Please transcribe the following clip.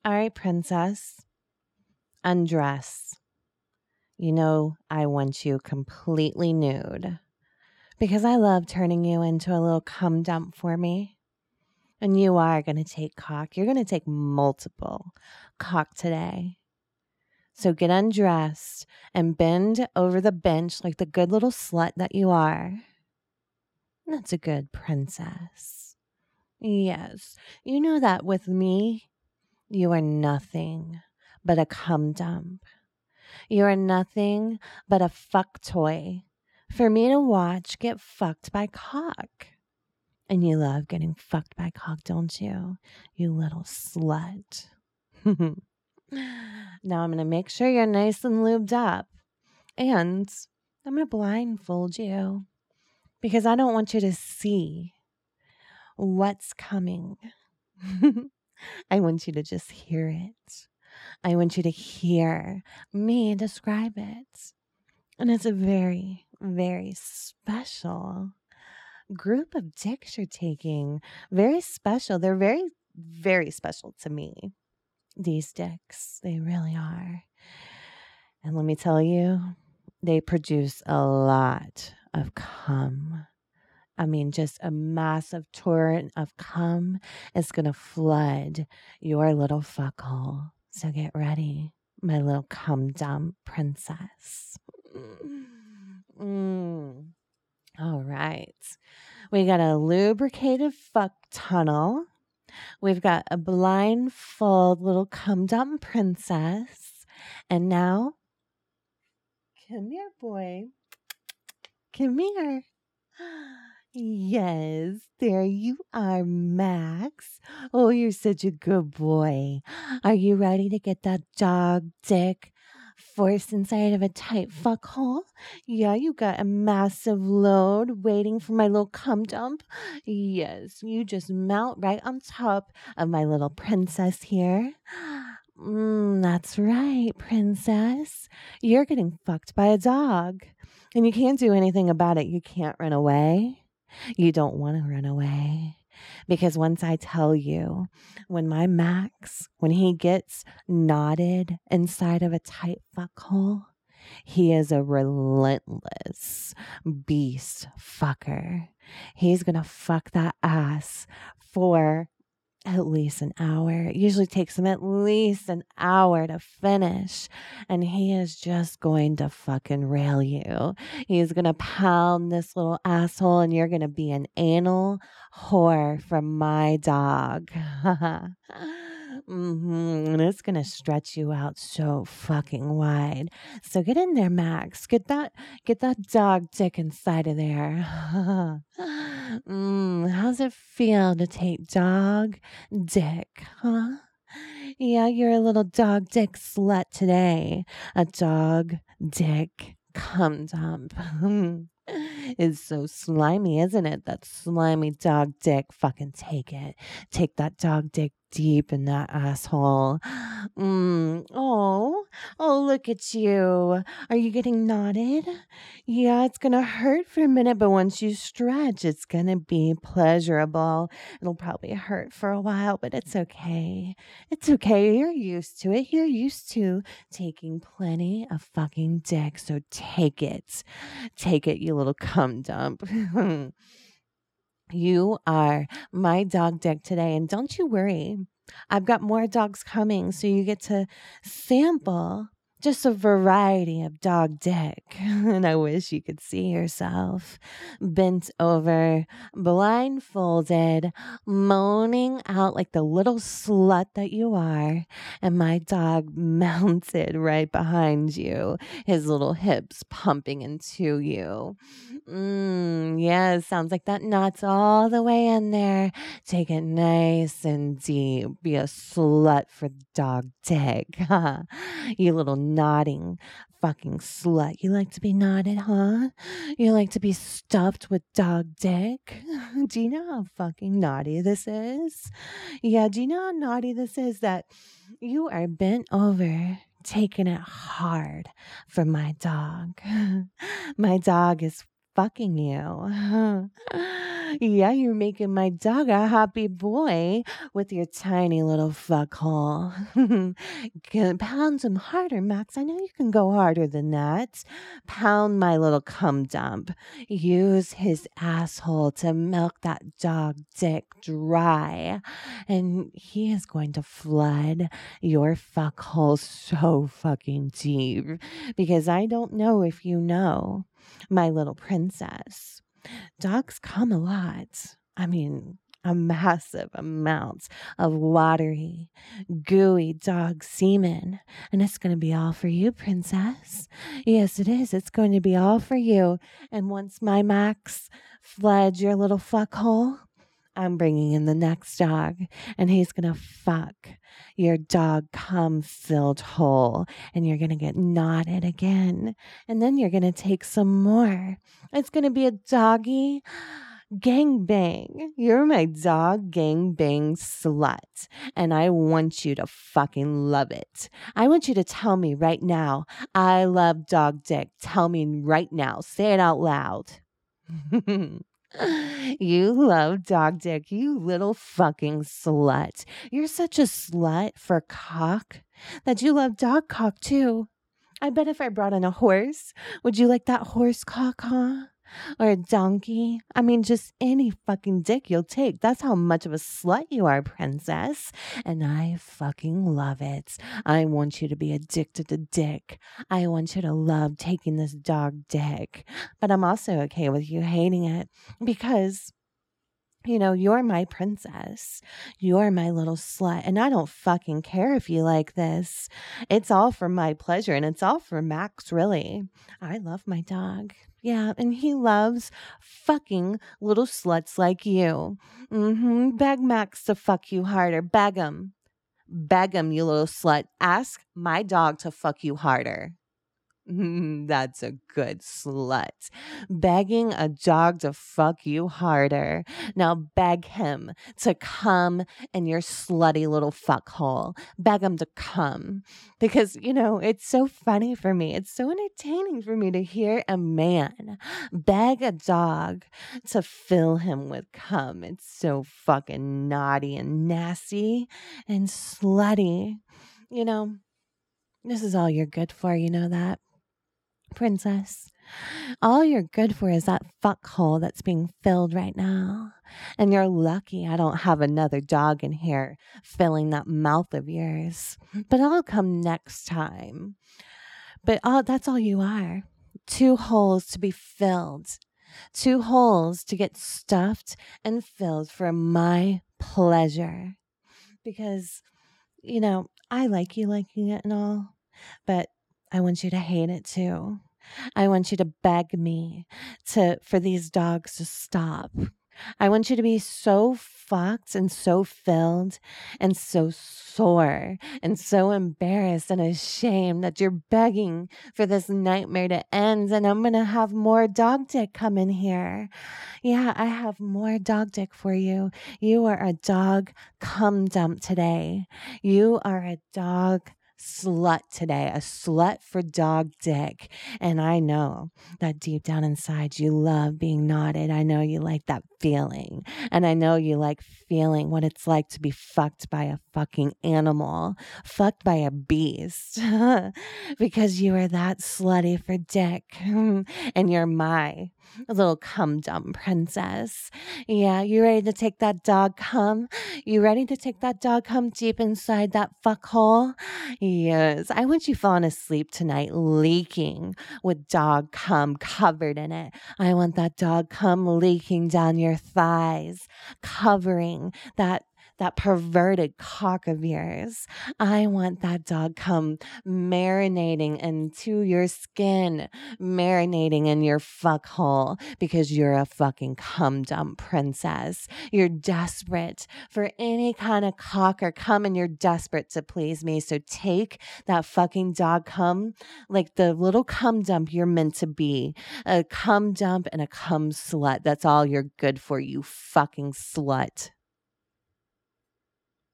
All right, princess, undress. You know, I want you completely nude because I love turning you into a little cum dump for me. And you are going to take cock. You're going to take multiple cock today. So get undressed and bend over the bench like the good little slut that you are. That's a good princess. Yes, you know that with me, you are nothing but a cum dump. You are nothing but a fuck toy for me to watch get fucked by cock. And you love getting fucked by cock, don't you? You little slut. Now I'm going to make sure you're nice and lubed up. And I'm going to blindfold you because I don't want you to see what's coming. I want you to just hear it. I want you to hear me describe it. And it's a very, very special group of dicks you're taking. Very special. They're very, very special to me. These dicks, they really are. And let me tell you, they produce a lot of cum. I mean, just a massive torrent of cum is going to flood your little fuckhole. So get ready, my little cum dump princess. All right. We got a lubricated fuck tunnel. We've got a blindfold little cum dump princess. And now, come here, boy. Come here. Yes, there you are, Max. Oh, you're such a good boy. Are you ready to get that dog dick forced inside of a tight fuck hole? Yeah, you got a massive load waiting for my little cum dump. Yes, you just mount right on top of my little princess here. That's right, princess. You're getting fucked by a dog. And you can't do anything about it. You can't run away. You don't want to run away. Because once I tell you, when my Max, when he gets knotted inside of a tight fuck hole, he is a relentless beast fucker. He's going to fuck that ass for at least an hour. It usually takes him at least an hour to finish. And he is just going to fucking rail you. He's going to pound this little asshole and you're going to be an anal whore for my dog. And it's going to stretch you out so fucking wide. So get in there, Max. Get that dog dick inside of there. How's it feel to take dog dick, huh? Yeah, you're a little dog dick slut today. A dog dick cum dump. It's so slimy, isn't it? That slimy dog dick. Fucking take it. Take that dog dick deep in that asshole. Oh, look at you. Are you getting knotted? Yeah, it's going to hurt for a minute, but once you stretch, it's going to be pleasurable. It'll probably hurt for a while, but it's okay. It's okay. You're used to it. You're used to taking plenty of fucking dick, so take it. Take it, you little cum dump. You are my dog dick today. And don't you worry, I've got more dogs coming. So you get to sample just a variety of dog dick. And I wish you could see yourself bent over, blindfolded, moaning out like the little slut that you are. And my dog mounted right behind you, his little hips pumping into you. Yeah, sounds like that knot's all the way in there. Take it nice and deep. Be a slut for dog dick. You little nodding fucking slut. You like to be knotted, huh? You like to be stuffed with dog dick? Do you know how fucking naughty this is? Yeah, do you know how naughty this is that you are bent over, taking it hard for my dog? My dog is fucking you. Yeah, you're making my dog a happy boy with your tiny little fuckhole. Pound him harder, Max. I know you can go harder than that. Pound my little cum dump. Use his asshole to milk that dog dick dry. And he is going to flood your fuckhole so fucking deep. Because I don't know if you know, my little princess. Dogs come a lot. I mean, a massive amount of watery, gooey dog semen. And it's going to be all for you, princess. Yes, it is. It's going to be all for you. And once my Max floods your little fuckhole, I'm bringing in the next dog, and he's going to fuck your dog cum filled hole, and you're going to get knotted again. And then you're going to take some more. It's going to be a doggy gangbang. You're my dog gangbang slut, and I want you to fucking love it. I want you to tell me right now, I love dog dick. Tell me right now. Say it out loud. You love dog dick, you little fucking slut. You're such a slut for cock that you love dog cock too. I bet if I brought in a horse, would you like that horse cock, huh? Or a donkey? I mean, just any fucking dick you'll take. That's how much of a slut you are, princess. And I fucking love it. I want you to be addicted to dick. I want you to love taking this dog dick. But I'm also okay with you hating it because you're my princess. You're my little slut. And I don't fucking care if you like this. It's all for my pleasure and it's all for Max, really. I love my dog. Yeah, and he loves fucking little sluts like you. Beg Max to fuck you harder. Beg him. Beg him, you little slut. Ask my dog to fuck you harder. That's a good slut. Begging a dog to fuck you harder. Now beg him to come in your slutty little fuckhole. Beg him to come. Because, it's so funny for me. It's so entertaining for me to hear a man beg a dog to fill him with cum. It's so fucking naughty and nasty and slutty. This is all you're good for, you know that? Princess, all you're good for is that fuckhole that's being filled right now. And you're lucky I don't have another dog in here filling that mouth of yours. But I'll come next time. But that's all you are. 2 holes to be filled. 2 holes to get stuffed and filled for my pleasure. Because, I like you liking it and all, but I want you to hate it too. I want you to beg me for these dogs to stop. I want you to be so fucked and so filled and so sore and so embarrassed and ashamed that you're begging for this nightmare to end, and I'm going to have more dog dick come in here. Yeah, I have more dog dick for you. You are a dog cum dump today. You are a dog slut today, a slut for dog dick. And I know that deep down inside you love being knotted. I know you like that feeling. And I know you like feeling what it's like to be fucked by a fucking animal, fucked by a beast, because you are that slutty for dick. And you're my little cum dump princess. Yeah, you ready to take that dog cum? You ready to take that dog cum deep inside that fuck hole? Yes, I want you falling asleep tonight leaking with dog cum covered in it. I want that dog cum leaking down your thighs, covering that perverted cock of yours. I want that dog cum marinating into your skin, marinating in your fuck hole, because you're a fucking cum dump princess. You're desperate for any kind of cock or cum, and you're desperate to please me. So take that fucking dog cum like the little cum dump you're meant to be. A cum dump and a cum slut. That's all you're good for, you fucking slut.